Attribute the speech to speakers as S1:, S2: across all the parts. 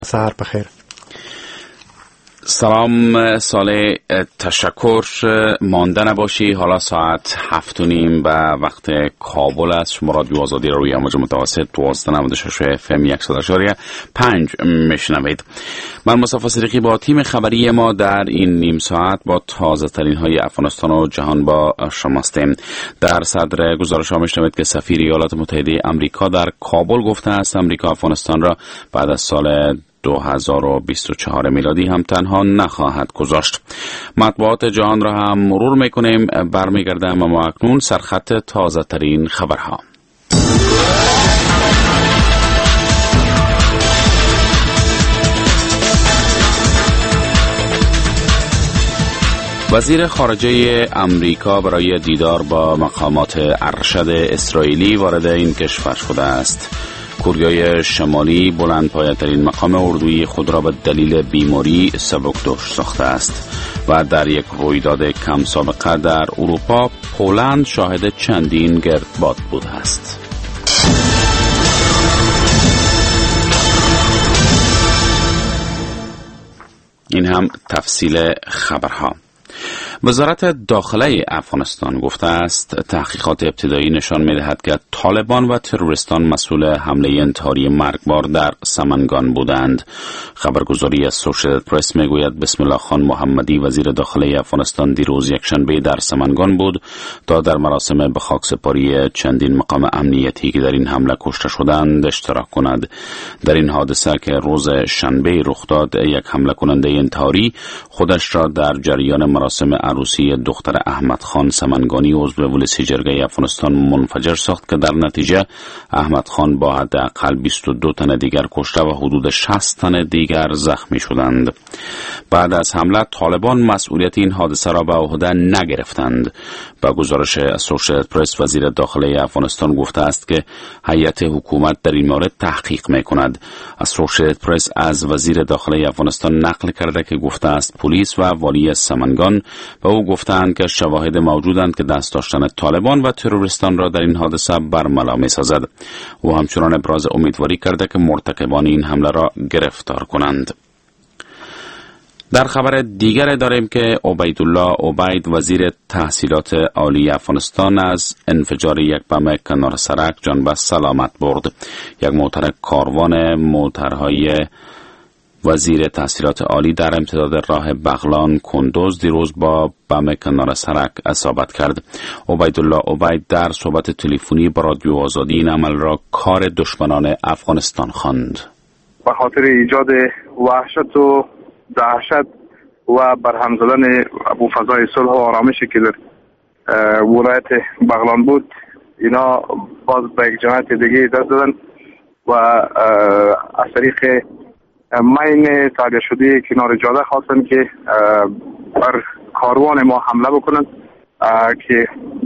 S1: سحر بخیر.
S2: سلام صالح، تشکر. مانده نباشی. حالا ساعت 7:30 و وقت کابل است. شما رادیو آزادی را روی امواج متوسط 1296 FM 100.5 میشنوید. من مصطفی صدیقی با تیم خبری ما در این نیم ساعت با تازه ترین های افغانستان و جهان با شما هستیم. در صدر گزارش ها میشنوید که سفیر ایالات متحده آمریکا در کابل گفته است امریکا افغانستان را بعد از سال 2024 میلادی هم تنها نخواهد گذاشت. مطبوعات جهان را هم مرور میکنیم. برمیگردم اما اکنون سرخط تازه ترین خبرها. وزیر خارجه امریکا برای دیدار با مقامات ارشد اسرائیلی وارد این کشور شده است. کره شمالی بلندپایه‌ترین مقام اردویی خود را به دلیل بیماری سبکدوش ساخته است و در یک رویداد کم سابقه در اروپا پولند شاهد چندین گردباد بوده است. این هم تفصیل خبرها. وزارت داخله افغانستان گفته است تحقیقات ابتدایی نشان می‌دهد که طالبان و تروریستان مسئول حمله انتحاری مرگبار در سمنگان بودند. خبرگزاری اسوشیتد پرس میگوید بسم الله خان محمدی وزیر داخله افغانستان دیروز یکشنبه در سمنگان بود تا در مراسم به خاکسپاری چندین مقام امنیتی که در این حمله کشته شدند اشتراک کند. در این حادثه که روز شنبه رخ داد، یک حمله کننده انتحاری خودش را در جریان مراسم عروسی دختر احمد خان سمنگانی عضو ولسی جرگه افغانستان منفجر ساخت که در نتیجه احمد خان با حداقل 22 تن دیگر کشته و حدود 60 تن دیگر زخمی شدند. بعد از حمله طالبان مسئولیت این حادثه را به عهده نگرفتند. با گزارش اسوشیتد پرس وزیر داخله افغانستان گفته است که هیئت حکومت در این مورد تحقیق می‌کند. اسوشیتد پرس از وزیر داخله افغانستان نقل کرده که گفته است پلیس و والی سمنگان به او گفتند که شواهد موجودند که دست داشتن طالبان و تروریستان را در این حادثه برملا می‌سازد. او همچنان ابراز امیدواری کرده که مرتکبان این حمله را گرفتار کنند. در خبر دیگر داریم که عبیدالله عبید وزیر تحصیلات عالی افغانستان از انفجار یک بم کنار سرک جان به سلامت برد. یک موتر کاروان موترهای وزیر تحصیلات عالی در امتداد راه بغلان کندوز دیروز با بم کنار سرک اصابت کرد. عبیدالله عبید در صحبت تلفنی با رادیو آزادی این عمل را کار دشمنان افغانستان خواند.
S3: به خاطر ایجاد وحشت و دهشت و برهم زدن ابوفضای صلح و آرامشی که در ولایت بغلان بود، اینا باز به یک جماعت دیگه دست دادن و از طریق مین تعبیه شده کنار جاده خواستن که بر کاروان ما حمله بکنن که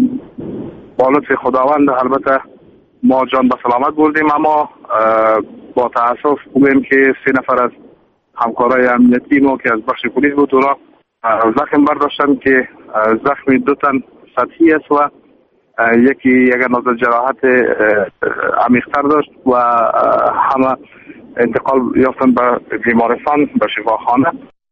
S3: با لطف خداوند البته ما جان به سلامت بردیم، اما با تاسف بگویم که 3 نفر از همکارای امنیتی ما که از بخش پلیس بود اونا زخم برداشتن که زخم 2 تن سطحی است و یکی یک نوع جراحت عمیق‌تر داشت و همه انتقال یافتن به بیمارستان به شفاخانه.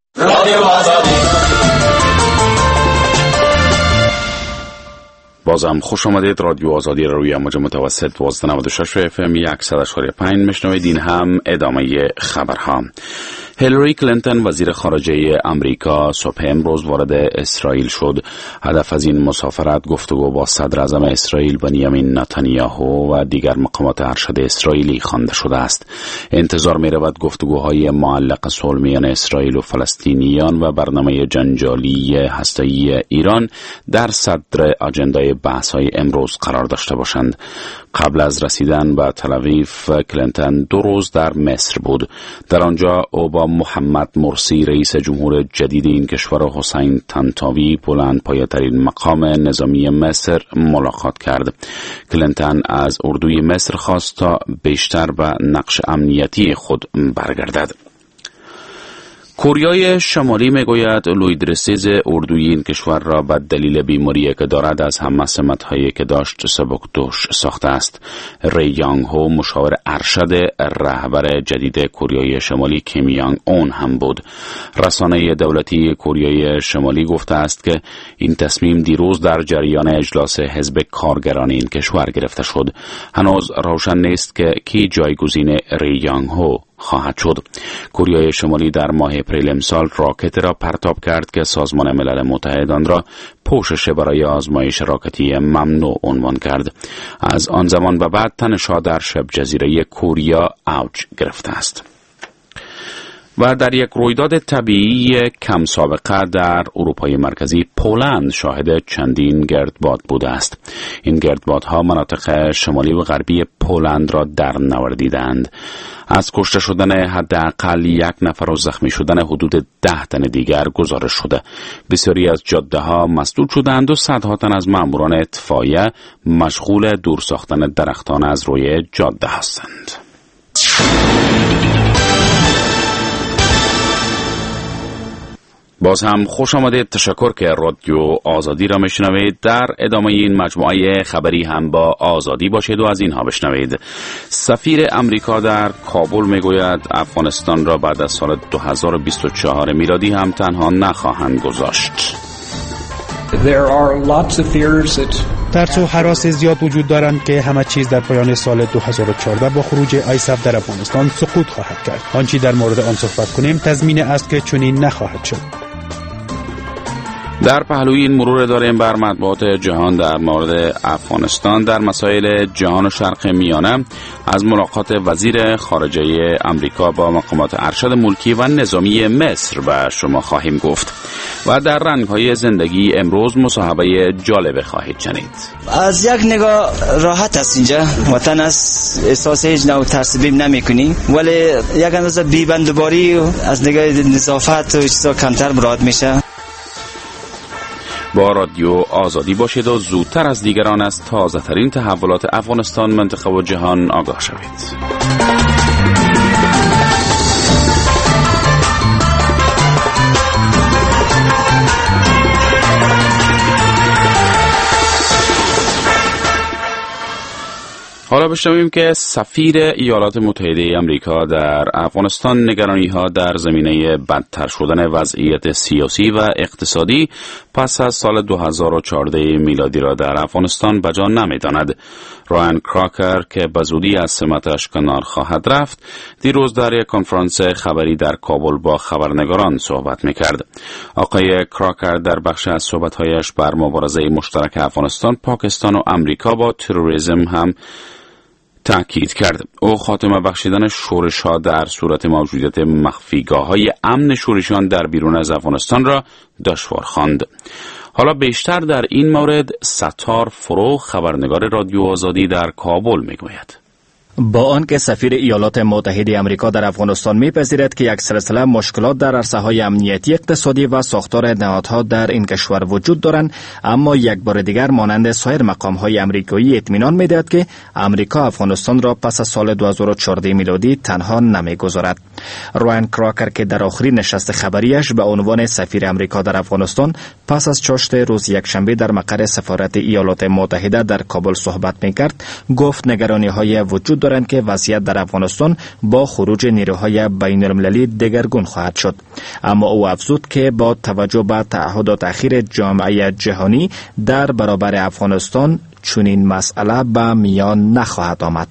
S2: بازم خوش آمدید. رادیو آزادی را روی امواج متوسط 1296 FM 100.5 میشنوید. این هم ادامه خبرها. هیلاری کلینتون وزیر خارجه امریکا صبح امروز وارد اسرائیل شد. هدف از این مسافرت گفتگو با صدر اعظم اسرائیل بنیامین نتانیاهو و دیگر مقامات ارشد اسرائیلی خوانده شده است. انتظار می رود گفتگوهای معلق صلح میان اسرائیل و فلسطینیان و برنامه جنجالی هسته‌ای ایران در صدر اجندای بحث‌های امروز قرار داشته باشند. قبل از رسیدن به تل‌آویو کلینتون 2 روز در مصر بود. در آنجا او با محمد مرسی رئیس جمهور جدید این کشور و حسین طنطاوی بلندپایه‌ترین مقام نظامی مصر ملاقات کرد. کلینتون از اردوی مصر خواست تا بیشتر به نقش امنیتی خود برگردد. کره شمالی میگوید لویدرسیز اردوی این کشور را به دلیل بیماری که دارد از همه سمت‌هایی که داشت سبکدوش ساخته است. ری یانگ هو مشاور ارشد رهبر جدید کره شمالی کیم یانگ اون هم بود. رسانه دولتی کره شمالی گفته است که این تصمیم دیروز در جریان اجلاس حزب کارگران این کشور گرفته شد. هنوز روشن نیست که کی جایگزین ری یانگ هو خواهد شد. کره شمالی در ماه اپریل امسال راکت را پرتاب کرد که سازمان ملل متحد آن را پوشش برای آزمایش راکتی ممنوع عنوان کرد. از آن زمان به بعد تنش‌ها در شبه جزیره کوریا اوج گرفته است. و در یک رویداد طبیعی کم سابقه در اروپای مرکزی پولند شاهد چندین گردباد بوده است. این گردبادها مناطق شمالی و غربی پولند را در نوردیدند. از کشته شدن حداقل 1 نفر و زخمی شدن حدود 10 تن دیگر گزارش شده. بسیاری از جاده‌ها مسدود شدند و صدها تن از ماموران اطفائیه مشغول دور ساختن درختان از روی جاده هستند. باز هم خوش آمدید. تشکر که رادیو آزادی را میشنوید. در ادامه این مجموعه خبری هم با آزادی باشید و از اینها بشنوید. سفیر امریکا در کابل میگوید افغانستان را بعد از سال 2024 میلادی هم تنها نخواهند گذاشت.
S1: ترس و هراس زیاد وجود دارند که همه چیز در پایان سال 2014 با خروج آیساف در افغانستان سقوط خواهد کرد. آنچه در مورد آن صحبت کنیم تضمین است که چنین نخواهد شد.
S2: در پهلوی این مرور داریم بر مطبوعات جهان در مورد افغانستان در مسائل جهان و شرق میانه از ملاقات وزیر خارجه امریکا با مقامات ارشد ملکی و نظامی مصر به شما خواهیم گفت. و در رنگ‌های زندگی امروز مصاحبه جالب خواهید شنید.
S4: از یک نگاه راحت است اینجا. وطن است، احساس هیچ نوع ترس بیم نمی‌کنی، ولی یک اندازه بی‌بندوباری از نگاه نظافت و چیزا کمتر مراعات میشه.
S2: با رادیو آزادی باشید و زودتر از دیگران از تازه ترین تحولات افغانستان، منطقه و جهان آگاه شوید. حالا بشنویم که سفیر ایالات متحده آمریکا در افغانستان نگرانی‌ها در زمینه بدتر شدن وضعیت سیاسی و اقتصادی پس از سال 2014 میلادی را در افغانستان بجا نمی‌داند. رایان کراکر که به زودی از سمتش کنار خواهد رفت، دیروز در یک کنفرانس خبری در کابل با خبرنگاران صحبت می‌کرد. آقای کراکر در بخش از صحبت‌هایش بر مبارزه مشترک افغانستان، پاکستان و آمریکا با تروریسم هم تأکید کرد. او خاتمه بخشیدن شورش‌ها در صورت موجودیت مخفیگاه‌های امن شورشیان در بیرون از افغانستان را دشوار خواند. حالا بیشتر در این مورد ستار فرو، خبرنگار رادیو آزادی در کابل میگوید.
S5: با آنکه سفیر ایالات متحده آمریکا در افغانستان می‌پذیرد که یک سلسله مشکلات در عرصه‌های امنیتی، اقتصادی و ساختار نهادها در این کشور وجود دارند، اما یک بار دیگر مانند سایر مقام‌های آمریکایی اطمینان می‌دهد که آمریکا افغانستان را پس از سال 2014 میلادی تنها نمی‌گذارد. رایان کراکر که در آخرین نشست خبریش به عنوان سفیر آمریکا در افغانستان پس از چاشت روز یکشنبه در مقر سفارت ایالات متحده در کابل صحبت می‌کرد، گفت نگرانی‌های وجود دارند که وضعیت در افغانستان با خروج نیروهای بین‌المللی دگرگون خواهد شد. اما او افزود که با توجه به تعهدات اخیر جامعه جهانی در برابر افغانستان چنین مسئله به میان نخواهد آمد.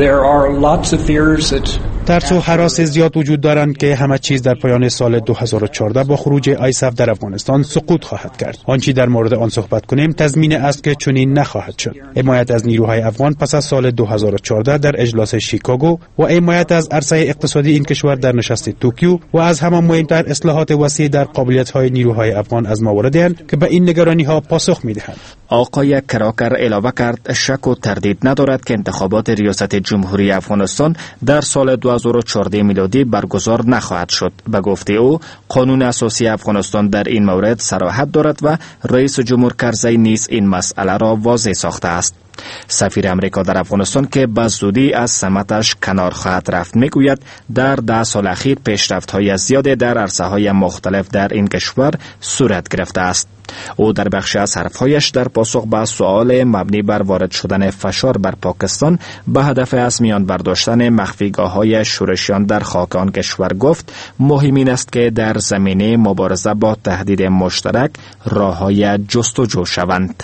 S1: ترس و هراس زیاد وجود دارند که همه چیز در پایان سال 2014 با خروج آیساف در افغانستان سقوط خواهد کرد. آنچه در مورد آن صحبت کنیم تضمین است که چنین نخواهد شد. حمایت از نیروهای افغان پس از سال 2014 در اجلاس شیکاگو و حمایت از عرصه اقتصادی این کشور در نشست توکیو و از همان مهمتر اصلاحات وسیع در قابلیت‌های نیروهای افغان از مواردی اند که به این نگرانی‌ها پاسخ می‌دهند.
S5: آقای کراکر علاوه کرد شک و تردید ندارد که انتخابات ریاست جمهوری افغانستان در سال 2014 میلادی برگزار نخواهد شد. به گفته او قانون اساسی افغانستان در این مورد صراحت دارد و رئیس جمهور کرزی نیز این مسئله را واضح ساخته است. سفیر امریکا در افغانستان که به زودی از سمتش کنار خواهد رفت میگوید در 10 سال اخیر پیشرفت‌های زیادی در عرصه‌های مختلف در این کشور صورت گرفته است. او در بخشی از حرفهایش در پاسخ به سؤال مبنی بر وارد شدن فشار بر پاکستان به هدف از میان برداشتن مخفیگاه‌های شورشیان در خاک آن کشور گفت مهم این است که در زمینه مبارزه با تهدید مشترک راه‌های جستجو شوند.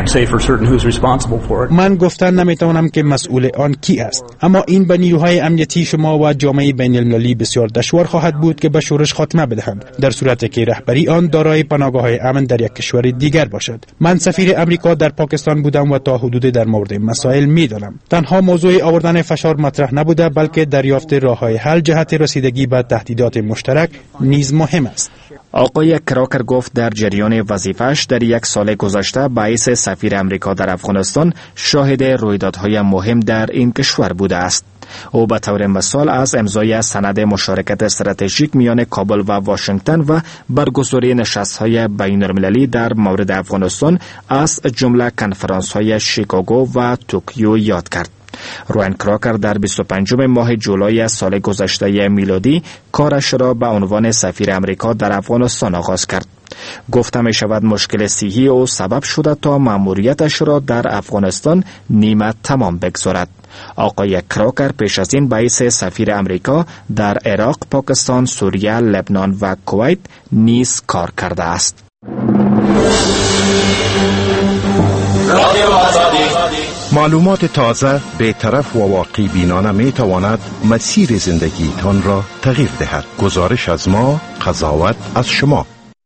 S1: من گفتن نمیتوانم که مسئول آن کی است، اما این به نیروهای امنیتی شما و جامعه بین المللی بسیار دشوار خواهد بود که به شورش خاتمه بدهند در صورتی که رهبری آن دارای پناهگاه‌های امن در یک کشور دیگر باشد. من سفیر امریکا در پاکستان بودم و تا حدود در مورد مسائل میدانم. تنها موضوع آوردن فشار مطرح نبوده، بلکه دریافت راه‌های حل جهت رسیدگی به تهدیدات مشترک نیز مهم است.
S5: آقای کراکر گفت در جریان وظیفه‌اش در 1 سال گذشته باعث سفیر امریکا در افغانستان شاهد رویدادهای مهم در این کشور بوده است. او به طور مثال از امضای سند مشارکت استراتژیک میان کابل و واشنگتن و برگزاری نشست‌های بین‌المللی در مورد افغانستان از جمله کنفرانس‌های شیکاگو و توکیو یاد کرد. روان کراکر در 25 ماه جولای سال گذشته میلادی کارش را به عنوان سفیر امریکا در افغانستان آغاز کرد. گفته می شود مشکل صحی او سبب شده تا مأموریتش را در افغانستان نیمه تمام بگذارد. آقای کراکر پیش از این باعث سفیر امریکا در عراق، پاکستان، سوریه، لبنان و کویت نیز کار کرده است.
S6: معلومات تازه، بی‌طرف و واقعی بینانه می تواند مسیر زندگیتان را تغییر دهد. گزارش از ما، قضاوت از شما.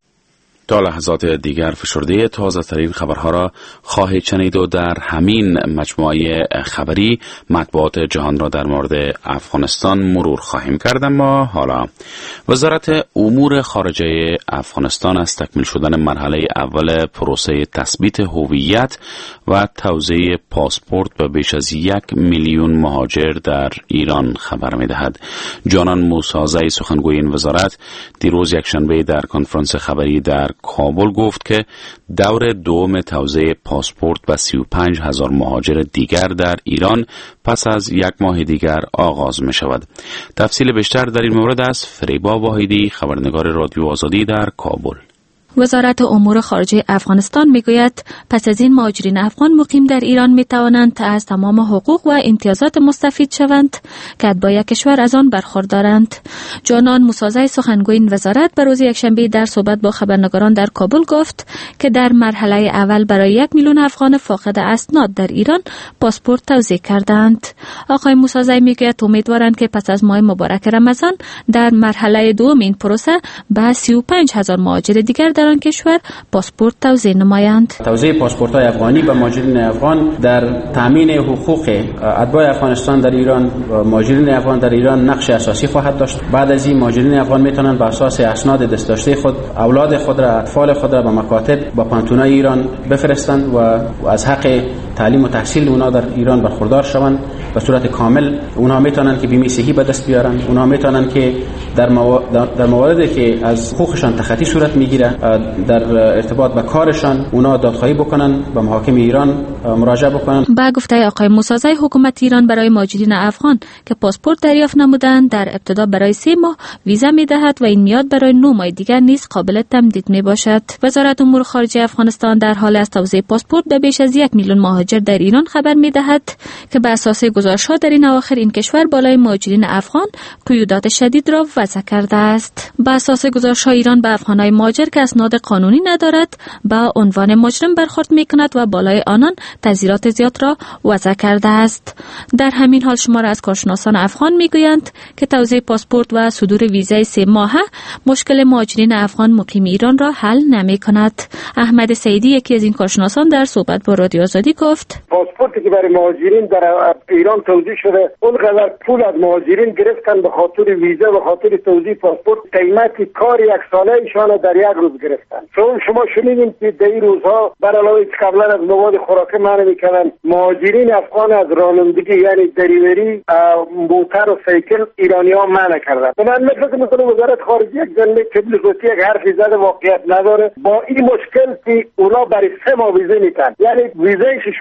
S2: تا لحظات دیگر فشرده تازه ترین خبرها را خواهید شنید و در همین مجموعه خبری مطبوعات جهان را در مورد افغانستان مرور خواهیم کرد. اما حالا وزارت امور خارجه افغانستان از تکمیل شدن مرحله اول پروسه تثبیت هویت و توزیع پاسپورت به بیش از 1 میلیون مهاجر در ایران خبر می‌دهد. جانان موسازی سخنگوی این وزارت دیروز یکشنبه در کنفرانس خبری در کابل گفت که دور دوم توزیع پاسپورت به 35,000 مهاجر دیگر در ایران پس از 1 ماه دیگر آغاز می شود. تفصیل بیشتر در این مورد از فریبا واحدی، خبرنگار رادیو آزادی در کابل.
S7: وزارت امور خارجه افغانستان میگوید پس از این مهاجرین افغان مقیم در ایران میتوانند از تمام حقوق و امتیازات مستفید شوند که اتباع کشور از آن برخوردارند. جانان موسازی سخنگوی این وزارت به روز یکشنبه در صحبت با خبرنگاران در کابل گفت که در مرحله اول برای 1 میلیون افغان فاقد اسناد در ایران پاسپورت توزیع کردند. آقای موسازی میگوید امیدوارند که پس از ماه مبارک رمضان در مرحله دوم این پروسه به 35,000 مهاجر دیگر در آن کشور پاسپورت توزیع نمایند.
S8: توزیع پاسپورت‌های افغانی به مهاجرین افغان در تامین حقوق اتباع افغانستان در ایران و مهاجرین افغان در ایران نقش اساسی خواهد داشت. بعد از این مهاجرین افغان میتونن بر اساس اسناد دستداشته خود اولاد خود را، اطفال خود را به مکاتب با پانتونای ایران بفرستند و از حق تعلیم و تحصیل اونا در ایران برخوردار شوند به صورت کامل. اونها میتونن که بیمه صحی به دست بیارن، اونها میتونن که در مواردی که از حقوقشان تخطی صورت میگیره در ارتباط با کارشان اونا دادخواهی بکنن، به محاکم ایران مراجعه بکنن.
S7: با گفته آقای موسازی حکومت ایران برای مهاجرین افغان که پاسپورت دریافت نمودند در ابتدا برای 3 ماه ویزا میدهد و این میاد برای 9 ماه دیگر نیز قابل تمدید میباشد. وزارت امور خارجه افغانستان در حال از توزیع پاسپورت به بیش از 1 میلیون مهاجر در ایران خبر میدهد که بر اساس گزارش‌ها در این اواخر این کشور بالای مهاجرین افغان قیودات شدید را وضع کرده است. بر اساس گزارش‌ها ایران به افغانای مهاجر که اسناد قانونی ندارد با عنوان مجرم برخورد میکند و بالای آنان تعزیرات زیاد را وضع کرده است. در همین حال شمار از کارشناسان افغان میگویند که توزیع پاسپورت و صدور ویزای 3 ماهه مشکل مهاجرین افغان مقیم ایران را حل نمیکند. احمد سعیدی یکی از این کارشناسان در صحبت با رادیو آزادی گفت
S9: پاسپورتی که برای مهاجرین در ایران توزیع شده اونقدر پول از مهاجرین گرفتن به خاطر ویزا و خاطر توزیع پاسپورت، قیمت کار 1 ساله ایشان در 1 روز گرفتن. چون شما شنیدین که در این روزها بر علاوه قبلا از مواد خوراکی منع میکنن مهاجرین افغان از رانندگی یعنی دریوری موتر و سایکل ایرانی‌ها منع کردن. من فکر میکنم وزارت خارجه یک جمله تبلیغاتی یک حرفی زده واقعیت نداره. با این مشکل که اونا برای 3 ماه ویزا میتن، یعنی ویزای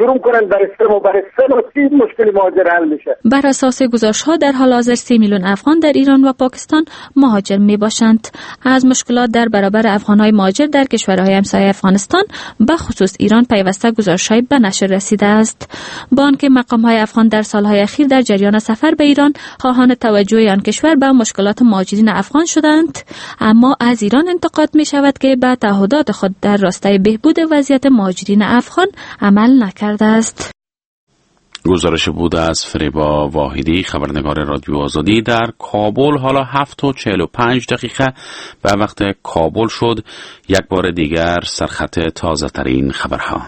S9: شروع کنن برستم و مشکل مهاجر حل میشه.
S7: بر اساس گزارش‌ها در حال حاضر 3 میلیون افغان در ایران و پاکستان مهاجر میباشند. از مشکلات در برابر افغان‌های مهاجر در کشورهای همسایه افغانستان به خصوص ایران پیوسته گزارش‌های به نشر رسیده است. با آنکه مقام‌های افغان در سال‌های اخیر در جریان سفر به ایران خواهان توجه آن کشور به مشکلات مهاجرین افغان شدند، اما از ایران انتقاد می‌شود که به تعهدات خود در راستای بهبود وضعیت مهاجرین افغان عمل نکرده است.
S2: گزارش بود از فریبا واحدی، خبرنگار رادیو آزادی در کابل. حالا 7:45 به وقت کابل شد. یک بار دیگر سرخط تازه ترین خبرها.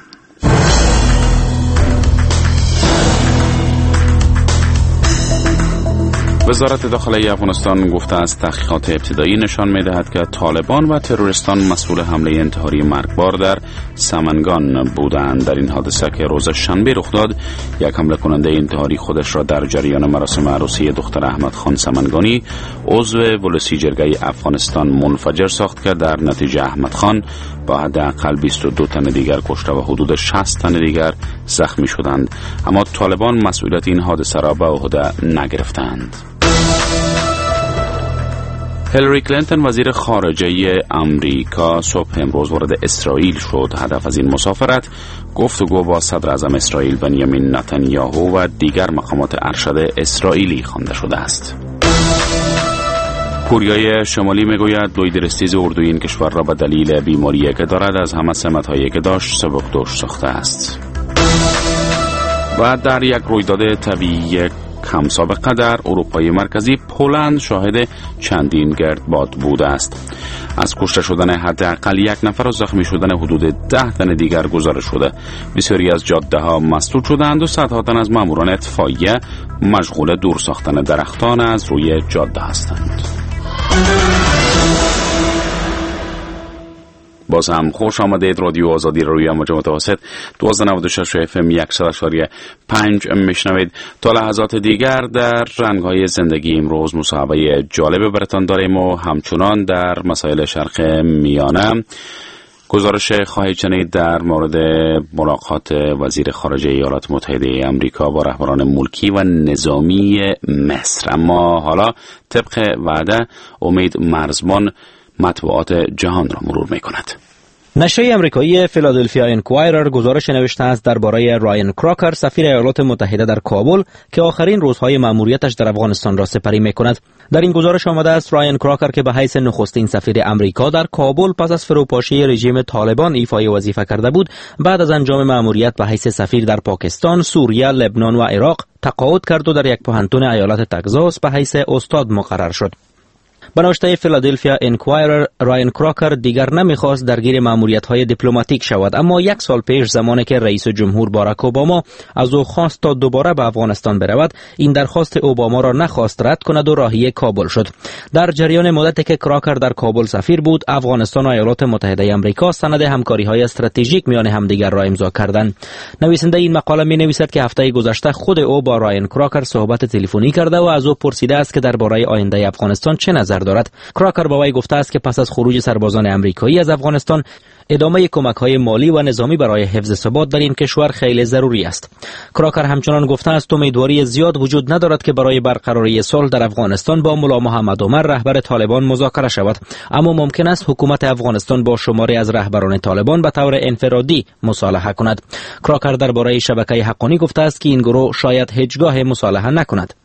S2: وزارت داخلی افغانستان گفته است تحقیقات ابتدایی نشان می‌دهد که طالبان و تروریستان مسئول حمله انتحاری مرگبار در سمنگان بودند. در این حادثه که روز شنبه رخ داد، یک حمله کننده انتحاری خودش را در جریان مراسم عروسی دختر احمد خان سمنگانی عضو ولسی جرگه افغانستان منفجر ساخت که در نتیجه احمد خان با حداقل 22 تن دیگر کشته و حدود 60 تن دیگر زخمی شدند، اما طالبان مسئولیت این حادثه را به عهده نگرفتند. هیلاری کلینتون وزیر خارجه امریکا صبح امروز وارد اسرائیل شد. هدف از این مسافرت گفتگو با صدر اعظم اسرائیل بنیامین نتانیاهو و دیگر مقامات ارشد اسرائیلی خوانده شده است. کوریای شمالی میگوید لویدرستیز اردوی این کشور را به دلیل بیماری که دارد از همه سمت‌هایی که داشت سبکدوش ساخته است. و در یک رویداد طبیعی کم سابقه در اروپای مرکزی، پولند شاهد چندین گردباد بوده است. از کشته شدن حداقل 1 نفر و زخمی شدن حدود 10 تن دیگر گزارش شده. بسیاری از جاده ها مسدود شدند و صدها تن از ماموران اطفائیه مشغول دور ساختن درختان از روی جاده هستند. باز هم خوش آمدید. رادیو آزادی روی موج متوسط 1296 FM 100.5 میشنوید. تا لحظات دیگر در رنگ‌های زندگی امروز مصاحبه جالب براتان داریم و همچنان در مسائل شرق میانه گزارش خواهید شنید در مورد ملاقات وزیر خارجه ایالات متحده آمریکا با رهبران ملکی و نظامی مصر. اما حالا طبق وعده امید مرزبان مطبوعات جهان را مرور می‌کند.
S10: نشریه آمریکایی فیلادلفیا انکوایرر گزارش نوشته است درباره رایان کراکر، سفیر ایالات متحده در کابل که آخرین روزهای مأموریتش در افغانستان را سپری می‌کند. در این گزارش آمده است رایان کراکر که به حیث نخستین سفیر آمریکا در کابل پس از فروپاشی رژیم طالبان ایفای وظیفه کرده بود، بعد از انجام مأموریت به حیث سفیر در پاکستان، سوریه، لبنان و عراق تقاعد کرد و در یک پوهنتون ایالت تگزاس به حیث استاد مقرر شد. به نوشته فیلادلفیا انکوایرر، رایان کراکر دیگر نمیخواست درگیر مأموریت‌های دیپلماتیک شود، اما 1 سال پیش زمانی که رئیس جمهور باراک اوباما از او خواست تا دوباره به افغانستان برود، این درخواست اوباما را نخواست رد کند و راهی کابل شد. در جریان مدتی که کراکر در کابل سفیر بود، افغانستان و ایالات متحده آمریکا سند همکاری‌های استراتژیک میان همدیگر را امضا کردند. نویسنده این مقاله می‌نویسد که هفته گذشته خود او با رایان کراکر صحبت تلفنی کرده و از او پرسیده است که درباره آینده افغانستان چه نظر دارد. کراکر با وی گفته است که پس از خروج سربازان آمریکایی از افغانستان، ادامه کمک‌های مالی و نظامی برای حفظ ثبات در این کشور خیلی ضروری است. کراکر همچنان گفته است امیدواری زیاد وجود ندارد که برای برقراری صلح در افغانستان با ملا محمد عمر رهبر طالبان مذاکره شود، اما ممکن است حکومت افغانستان با شماری از رهبران طالبان به طور انفرادی مصالحه کند. کراکر درباره شبکه حقانی گفته است که این گروه شاید هیچگاه مصالحه نکند.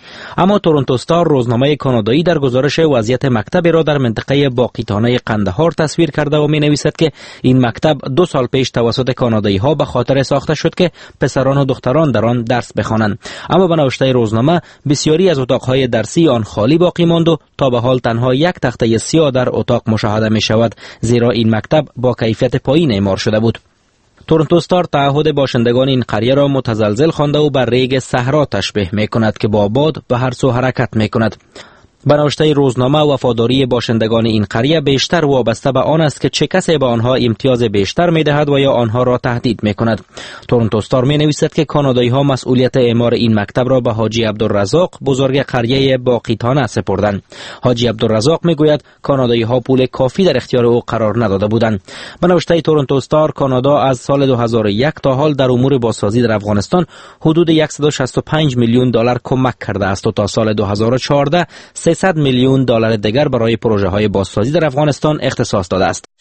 S10: اما تورنتو استار، روزنامه کانادایی، در گزارش وضعیت مکتب را در منطقه باقیتانه قندهار تصویر کرده و می نویسد که این مکتب 2 سال پیش توسط کانادایی ها به خاطر ساخته شد که پسران و دختران در آن درس بخوانند، اما به نوشته روزنامه بسیاری از اتاقهای درسی آن خالی باقی ماند و تا به حال تنها 1 تخته سیاه در اتاق مشاهده می شود، زیرا این مکتب با کیفیت پایین اعمار شده بود. تورنتو استار تعهد باشندگان این قریه را متزلزل خوانده و بر ریگ صحرا تشبیه می کند که با باد به هر سو حرکت می کند. به نوشته روزنامه، وفاداری باشندگان این قریه بیشتر وابسته به آن است که چه کسی به آنها امتیاز بیشتر می‌دهد و یا آنها را تهدید می‌کند. تورنتو استار می‌نویسد که کانادایی‌ها مسئولیت اعمار این مکتب را به حاجی عبدالرزاق، بزرگ قریه باقیتانه سپردند. حاجی عبدالرزاق می‌گوید کانادایی‌ها پول کافی در اختیار او قرار نداده بودند. به نوشته تورنتو استار، کانادا از سال 2001 تا حال در امور بازسازی در افغانستان حدود 165 میلیون دلار کمک کرده است و تا سال 2014 300 میلیون دلار دیگر برای پروژه های بازسازی در افغانستان اختصاص داده است.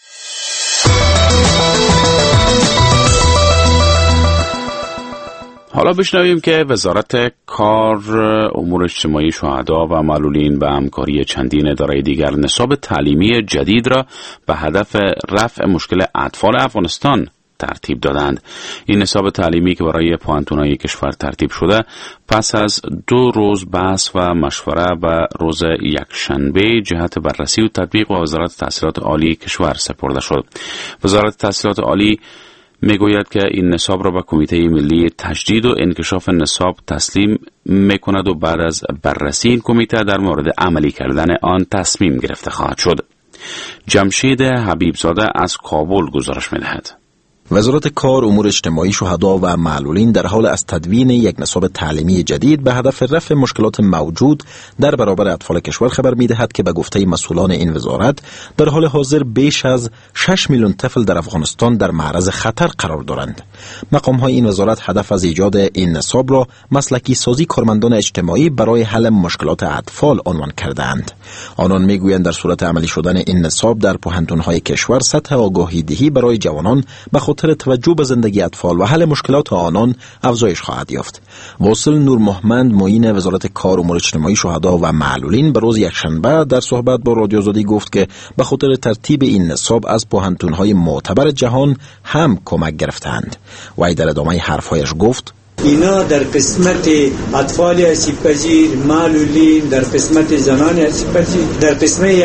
S2: حالا بشنویم که وزارت کار، امور اجتماعی، شهدا و معلولین به همکاری چندین اداره دیگر نصاب تعلیمی جدید را به هدف رفع مشکل اطفال افغانستان ترتیب دادند. این نصاب تعلیمی که برای پوهنتون‌های کشور ترتیب شده پس از 2 روز بحث و مشوره و روز یکشنبه جهت بررسی و تطبیق و وزارت تحصیلات عالی کشور سپرده شد. وزارت تحصیلات عالی میگوید که این نصاب را به کمیته ملی تجدید و انکشاف نصاب تسلیم میکند و بعد از بررسی این کمیته در مورد عملی کردن آن تصمیم گرفته خواهد شد. جمشید حبیبزاده از کابل گزارش میدهد.
S11: وزارت کار، امور اجتماعی، شهدا و معلولین در حال از تدوین یک نصاب تعلیمی جدید به هدف رفع مشکلات موجود در برابر اطفال کشور خبر می‌دهد که به گفته مسئولان این وزارت در حال حاضر بیش از 6 میلیون طفل در افغانستان در معرض خطر قرار دارند. مقام‌های این وزارت هدف از ایجاد این نصاب را مسلکی سازی کارمندان اجتماعی برای حل مشکلات اطفال عنوان کرده‌اند. آنان می‌گویند در صورت عملی شدن این نصاب در پوهنتون‌های کشور سطح آگاهی دهی برای جوانان به خاطر توجه به زندگی اطفال و حل مشکلات آنان افزایش خواهد یافت. واصل نور محمد، معین وزارت کار، امور اجتماعی، شهدا و معلولین، به روز یکشنبه در صحبت با رادیو آزادی گفت که به خاطر ترتیب این نصاب از پوهنتون‌های معتبر جهان هم کمک گرفتند. و در ادامه حرف‌هایش گفت:
S12: اینا در قسمت اطفال آسیب‌پذیر، معلولین، در قسمت زنان آسیب‌پذیر، در قسمت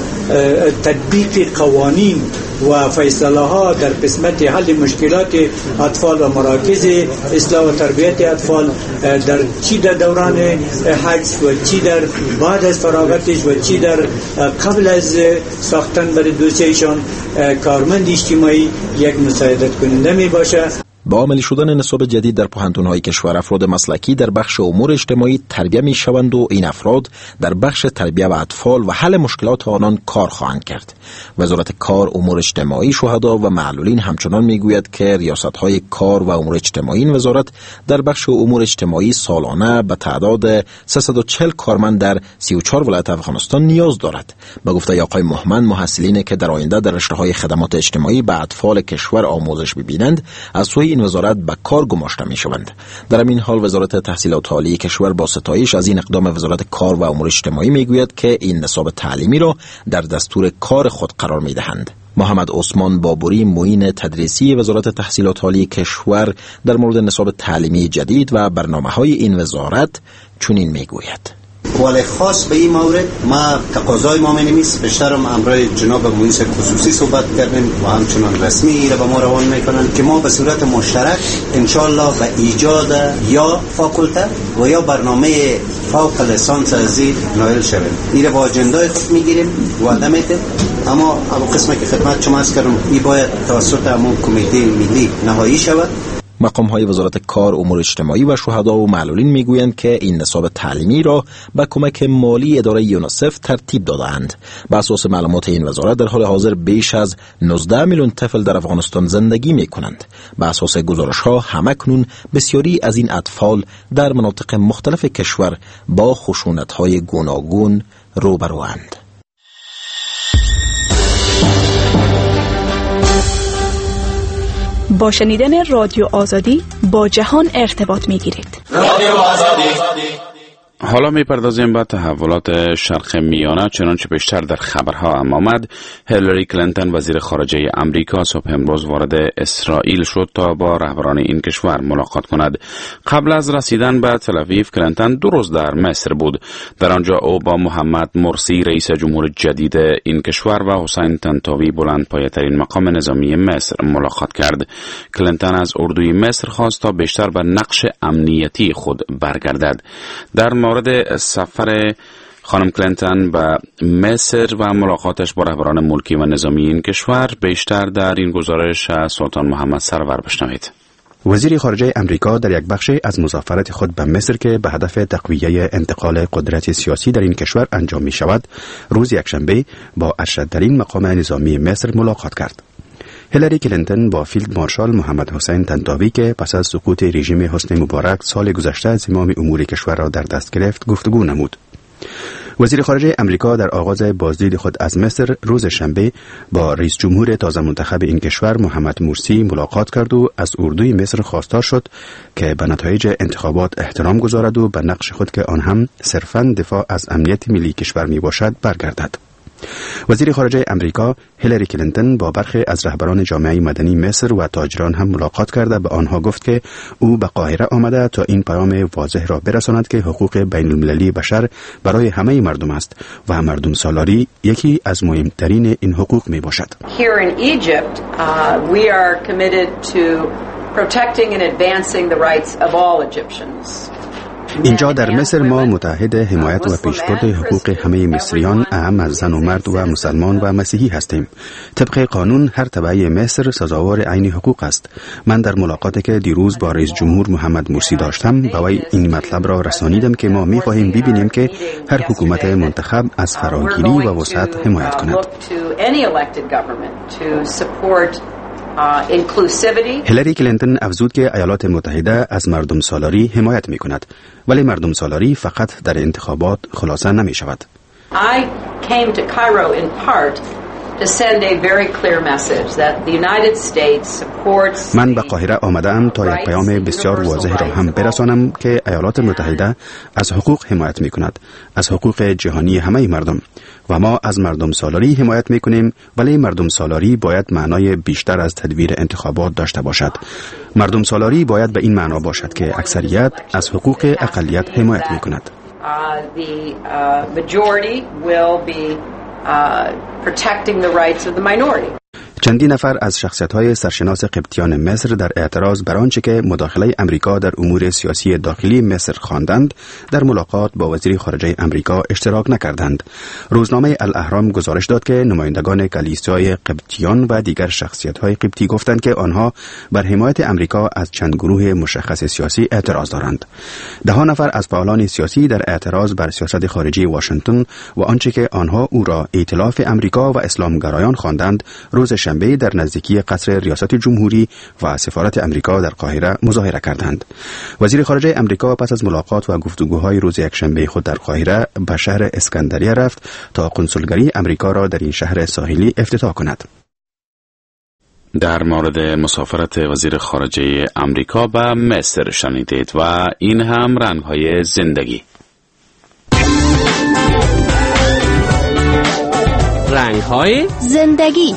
S12: تطبیق قوانین و فیصله ها در قسمت حل مشکلات اطفال و مراکز اصلاح و تربیت اطفال، در چی در دوران حجز و چی در بعد از فراغتش و چی در قبل از ساختن برای دوستیشان کارمند اجتماعی یک مساعدت کننده می باشه.
S11: با عملی شدن نصاب جدید در پوهنتون‌های کشور، افراد مسلکی در بخش امور اجتماعی تربیه می‌شوند و این افراد در بخش تربیه و اطفال و حل مشکلات آنان کار خواهند کرد. وزارت کار، امور اجتماعی، شهدا و معلولین همچنان می‌گوید که ریاست‌های کار و امور اجتماعی این وزارت در بخش امور اجتماعی سالانه به تعداد 340 کارمند در 34 ولایت افغانستان نیاز دارد. به گفته آقای محمد، محصلینی که در آینده در رشته‌های خدمات اجتماعی به اطفال کشور آموزش ببینند از سوی این وزارت به کار گماشته می‌شوند. در این حال وزارت تحصیلات عالی کشور با ستایش از این اقدام وزارت کار و امور اجتماعی میگوید که این نصاب تعلیمی را در دستور کار خود قرار میدهند. محمد عثمان بابوری، معین تدریسی وزارت تحصیلات عالی کشور، در مورد نصاب تعلیمی جدید و برنامه‌های این وزارت چنین میگوید:
S13: ولی خاص به این مورد ما تقاضای ما می‌نویسیم، بیشترم امرای جناب مؤسسه خصوصی صحبت کردیم و همچنان رسمی ایره به ما روان میکنن که ما به صورت مشترک انشالله به ایجاد یا فاکولته و یا برنامه فوق لیسانس ازی نایل شویم. ایره با اجندای خود میگیریم وعده میده، اما قسمی که خدمت شما عرض کردم این باید توسط همون کمیته ملی نهایی شود.
S11: مقام‌های وزارت کار، امور اجتماعی و شهدا و معلولین میگویند که این نصاب تعلیمی را با کمک مالی اداره یونیسف ترتیب داده‌اند. بر اساس معلومات این وزارت در حال حاضر بیش از 19 میلیون طفل در افغانستان زندگی می‌کنند. بر اساس گزارش‌ها همکنون بسیاری از این اطفال در مناطق مختلف کشور با خشونت‌های گوناگون روبروند.
S14: با شنیدن رادیو آزادی با جهان ارتباط می‌گیرید.
S2: رادیو آزادی. حالا میپردازیم به تحولات شرق میانه. چنانچه بیشتر در خبرها هم آمد، هیلاری کلینتون وزیر خارجه امریکا صبح امروز وارد اسرائیل شد تا با رهبران این کشور ملاقات کند. قبل از رسیدن به تل آویو، کلینتون 2 روز در مصر بود. در آنجا او با محمد مرسی رئیس جمهور جدید این کشور و حسین طنطاوی بلندپایه‌ترین مقام نظامی مصر ملاقات کرد. کلینتون از اردوی مصر خواست تا بیشتر به نقش امنیتی خود برگردد. در مورد سفر خانم کلینتون به مصر و ملاقاتش با رهبران ملکی و نظامی این کشور بیشتر در این گزارش از سلطان محمد سرور بشنوید.
S15: وزیر خارجه امریکا در یک بخش از مسافرت خود به مصر که به هدف تقویه انتقال قدرت سیاسی در این کشور انجام می شود، روز یکشنبه با ارشدترین مقام نظامی مصر ملاقات کرد. هیلاری کلینتون با فیلد مارشال محمد حسین طنطاوی که پس از سقوط رژیم حسنی مبارک سال گذشته زمام امور کشور را در دست گرفت گفتگو نمود. وزیر خارجه امریکا در آغاز بازدید خود از مصر روز شنبه با رئیس جمهور تازه منتخب این کشور محمد مرسی ملاقات کرد و از اردوی مصر خواستار شد که به نتایج انتخابات احترام گذارد و به نقش خود که آن هم صرفاً دفاع از امنیت ملی کشور می باشد برگردد. وزیر خارجه امریکا هیلاری کلینتون با برخی از رهبران جامعه مدنی مصر و تاجران هم ملاقات کرده به آنها گفت که او به قاهره آمده تا این پیام واضح را برساند که حقوق بین المللی بشر برای همه مردم است و مردم سالاری یکی از مهمترین این حقوق می باشد.
S16: Here in Egypt, we are committed to protecting and advancing the rights of all Egyptians.
S15: اینجا در مصر ما متحد حمایت و پیشبرد حقوق همه مصریان اعم از زن و مرد و مسلمان و مسیحی هستیم. طبق قانون هر تبعه مصر سزاوار عین حقوق است. من در ملاقاتی که دیروز با رئیس جمهور محمد مرسی داشتم به وی این مطلب را رسانیدم که ما می‌خواهیم ببینیم که هر حکومت منتخب از فراگیری و وسعت حمایت کند. هیلاری کلینتون افزود که ایالات متحده از مردم سالاری حمایت می کند، ولی مردم سالاری فقط در انتخابات خلاصه نمی شود. من به قاهره آمدم تا یک پیام بسیار واضح را هم برسانم که ایالات متحده از حقوق حمایت می کند، از حقوق جهانی همه مردم، و ما از مردم سالاری حمایت می کنیم، ولی مردم سالاری باید معنای بیشتر از تدویر انتخابات داشته باشد. مردم سالاری باید به این معنا باشد که اکثریت از حقوق اقلیت حمایت می کند.
S16: Protecting the rights of the minority.
S15: چندین نفر از شخصیت‌های سرشناس قبطیان مصر در اعتراض بر آنچه که مداخله امریکا در امور سیاسی داخلی مصر خواندند در ملاقات با وزیر خارجه امریکا اشتراک نکردند. روزنامه الاهرام گزارش داد که نمایندگان کلیسای قبطیان و دیگر شخصیت‌های قبطی گفتند که آنها بر حمایت امریکا از چند گروه مشخص سیاسی اعتراض دارند. ده نفر از فعالان سیاسی در اعتراض بر سیاست خارجی واشنگتن و آنچه که آنها او را ائتلاف امریکا و اسلامگرایان خواندند روز شنبه در نزدیکی قصر ریاست جمهوری و سفارت امریکا در قاهره مظاهره کردند. وزیر خارجه امریکا پس از ملاقات و گفتگوهای روز یکشنبه خود در قاهره به شهر اسکندریه رفت تا قنسولگری امریکا را در این شهر ساحلی افتتاح کند.
S2: در مورد مسافرت وزیر خارجه امریکا به مصر شنیدید و این هم رنگ‌های زندگی.
S17: رنگ‌های زندگی.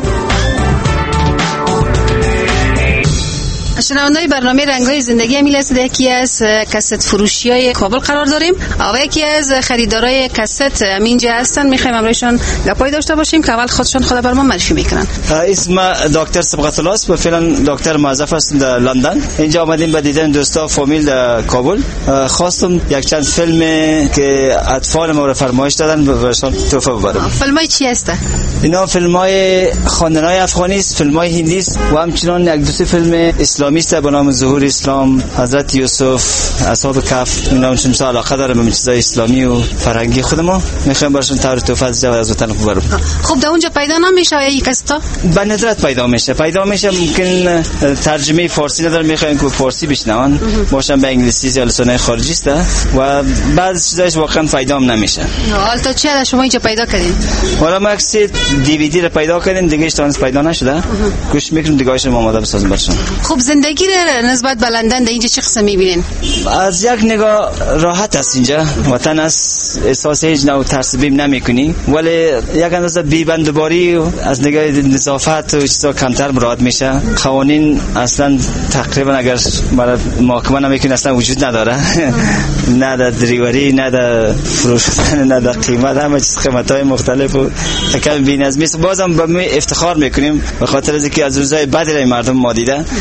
S18: شنونده‌های برنامه رنگ‌های زندگی امیل است. یکی از کست فروشی‌های کابل قرار داریم و یکی از خریدارای کست اینجا هستن. می‌خوایم امروزشون گپای داشته باشیم که اول خودشون خود بر ما معرفی می‌کنن.
S4: اسم دکتر سبقت الله است و فعلا دکتر موظف است در لندن. اینجا آمدیم به دیدن دوستا فامیل در کابل. خواستم یک چند فیلم که اطفال ما رو فرمایش دادن براشون تحفه ببرم.
S18: فیلمای چی هست؟
S4: اینا فیلم‌های خواندن‌های افغانی است، فیلم‌های هندی است و همچنین یک دو سه فیلم اسلامی است به نام ظهور اسلام، حضرت یوسف، اصحاب کهف. اینا چون مثلا علاقه داره به چیزای اسلامی و فرهنگی خود ما. می‌خوام براشون طور تحفه از وطن ببرم.
S18: خب در اونجا پیدا نمیشه یک کستا؟
S4: به ندرت پیدا میشه ممکن ترجمه فارسی نداره، می‌خوایم که فارسی بشنون باشن به انگلیسی یا لسان خارجی است و بعضی چیزاش واقعا پیدا هم نمیشه.
S18: حالا تو چه شما اینجا پیدا کردین؟
S4: حالا ما اکثر دیویدی رو پیدا کردیم دیگه اشتانس پیدا نشده. گوش میکنیم دیگه‌اش ما آماده بسازیم برشون.
S18: خب زندگی رو نسبت به لندن در اینجا چه قسم می‌بینین؟
S4: از یک نگاه راحت است اینجا. وطن است، احساس هیچ نوع ترسبی نمی‌کنی، ولی یک اندازه بی‌بندباری از نگاه نظافت و چیزا کمتر مراعات میشه. قوانین اصلا تقریبا اگر برای محاکمه نمی‌کنی اصلا وجود نداره. نه در دریوری، نه در فروختن، نه در قیمت، همه چیز قیمت‌های مختلف و کم بی‌نظمی است. بازم به افتخار می‌کنیم به خاطر اینکه از روزهای بدی مردم ما دیده به ایش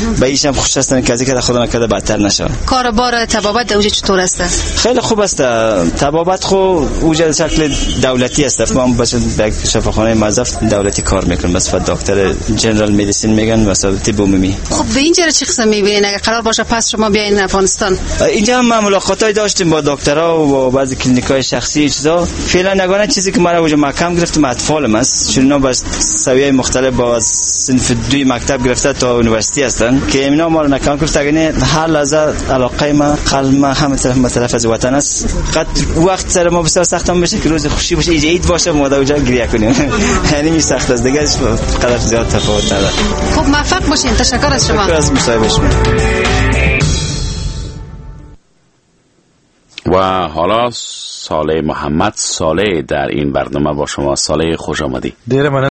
S4: هم خوش هستن که از اینکه خدا نکرده بدتر نشه.
S18: کار بار طبابت در اونجا چطور است؟
S4: خیلی خوب است. طبابت خو اونجا شکل دولتی است. ما باشه به شفاخانه موظف دولتی کار میکنیم، مثلا دکتر جنرال مدیسین میگن، مثلا طب عمومی.
S18: خب به اینجا چه قسم میبینین اگه قرار باشه پس شما بیاین افغانستان؟
S4: اینجا هم ملاقاتای داشتیم با دکترها و بعضی کلینیکای شخصی چیزا. فعلا نگانه چیزی که ما اونجا محکم گرفتیم اطفالم است، چون اینا با سویه مختلف با صنف 2 مکتب گرفته تا یونیورسیتی هستن که اینا ما رو نکام گرفت. اگه هر لحظه علاقه ما قلب ما همه طرف از وطن است. قد وقت سر ما بسیار سخت میشه که روز خوشی باشه عید باشه ما اونجا گریه کنیم. یعنی می سخت است دیگه، قدر زیاد تفاوت نداره.
S18: خب موفق باشین. تشکر از شما.
S4: تشکر از مصاحبه شما.
S2: و حالا صالح محمد صالح در این برنامه با شما. صالح خوش آمدی.